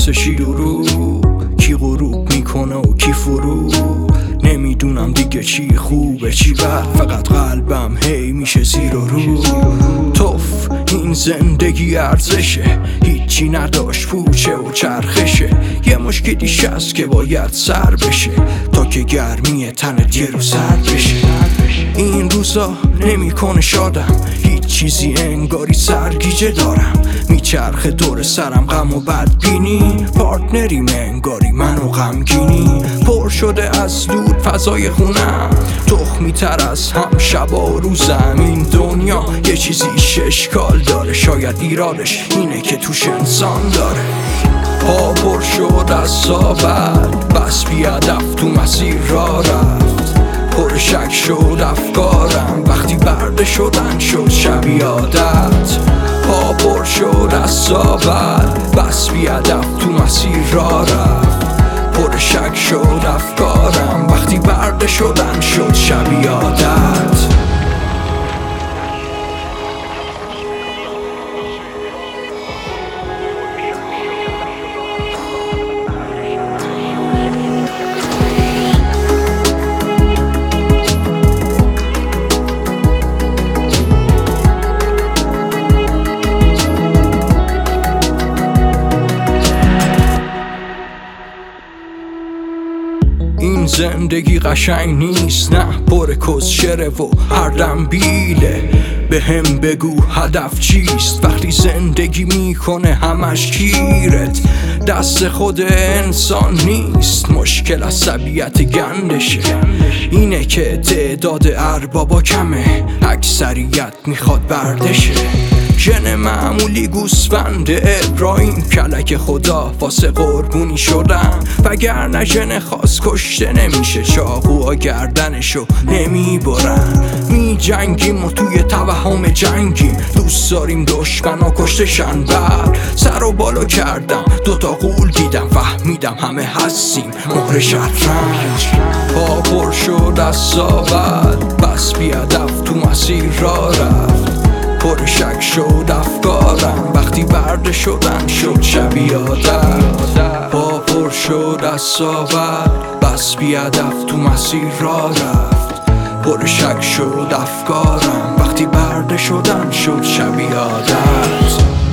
واسه شیر و رو، کی غروب میکنه و کی فرو. نمیدونم دیگه چی خوبه چی بد، فقط قلبم هی میشه زیر و رو. توف این زندگی ارزشه، هیچی نداشت پوچه و چرخشه. یه مشکلیش هست که باید سر بشه تا که گرمی تنت یه رو سر بشه. این روزا نمیکنه شادم، هیچ چیزی انگاری سرگیجه دارم. میچرخه دور سرم غم و بدبینی، پارتنریم انگاری من و غمگینی. پر شده از دود فضای خونم، تخمی تر از هم شبا و روزم. این دنیا یه چیزیش اشکال داره، شاید ایرادش اینه که توش انسان داره. پا پر شد از صابت، بس بیادف تو مسیر را رفت. پر شک شد افکارم، وقتی برده شدن شد شب عادت. پا پر شد از صابت، بس بیادف تو مسیر را رفت. پر شک شد افکارم، وقتی برده شدن شد شب عادت. این زندگی قشنگ نیست، نه پر کسشره و هر دم بیله. به هم بگو هدف چیست وقتی زندگی میکنه همش گیرت. دست خود انسان نیست، مشکل عصبیت گندشه. اینه که تعداد اربابا کمه، اکثریت میخواد بردشه. ژن معمولی گوسفند ابراهیم، کلک خدا واسه قربونی شدن. وگرنه ژن خاص کشته نمیشه، چاقوها گردنشو نمیبرن. می جنگیم و توی توهم جنگیم، دوست داریم دشمنا کشتشن. بر سر و بالا کردم، دوتا غول دیدم، فهمیدم همه هستیم مهر شطرنج. پا پر شد از صابت، بس بیادف تو مسیر را رفت. پر شک شد افکارم، وقتی برده شدن شد شب عادت. پا پر شد از صابت، بس بیادف تو مسیر را رفت. پر شک شد افکارم، وقتی برده شدن شد شب عادت.